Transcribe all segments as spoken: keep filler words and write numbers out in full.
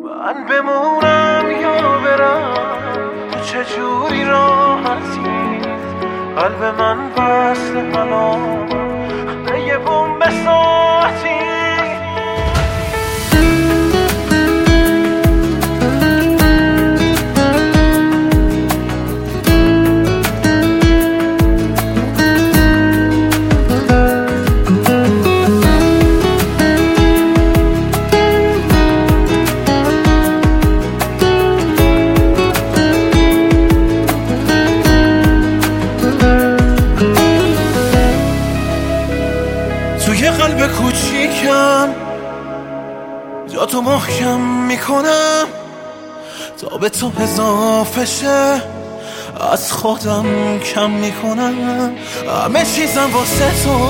من بمونم یا برم، تو چجوری راحتی؟ قلب من وصل الان به یه بوم ساعتی. توی قلب کوچیکم جا تو محکم میکنم تا به تو اضافه شه، از خودم کم میکنم همه چیزم واسه تو.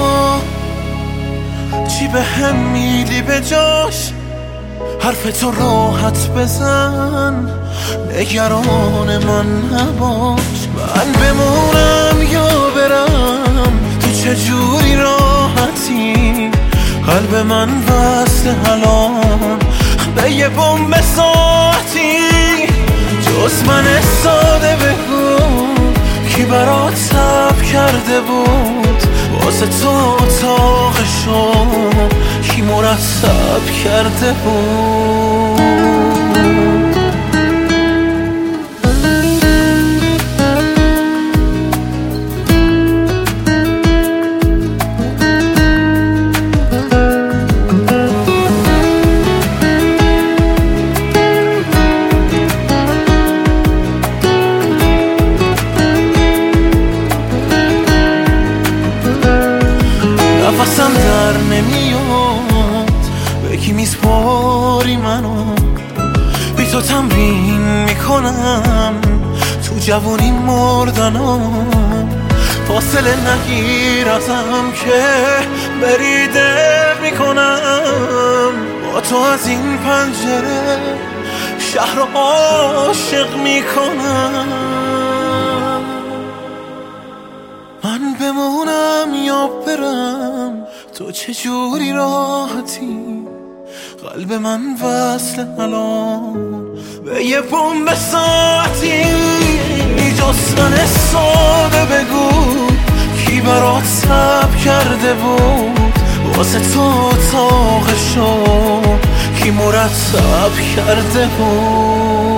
چی به هم میدی به جاش؟ حرف تو راحت بزن، نگران من نباش. من بمونم یا برم، تو چجوری راحتی؟ قلب من وصل الان به یه بوم ساعتی. جز من ساده بگو کی برات صبر کرده بود؟ واسه تو اتاقشو کی مرتب کرده بود؟ نفسم در نمیاد، به کی میسپاری منو؟ بی تو تمرین میکنم تو جوونی مردنم. فاصله نگیر ازم که بریده میکنم. با تو از این پنجره شهر رو عاشق میکنم. من بمونم یا برم، تو چجوری راحتی؟ قلب من وصل الان به یه بوم ساعتی. جز من ساده بگو کی برات صبر کرده بود؟ واسه تو اتاقشو کی مرتب کرده بود؟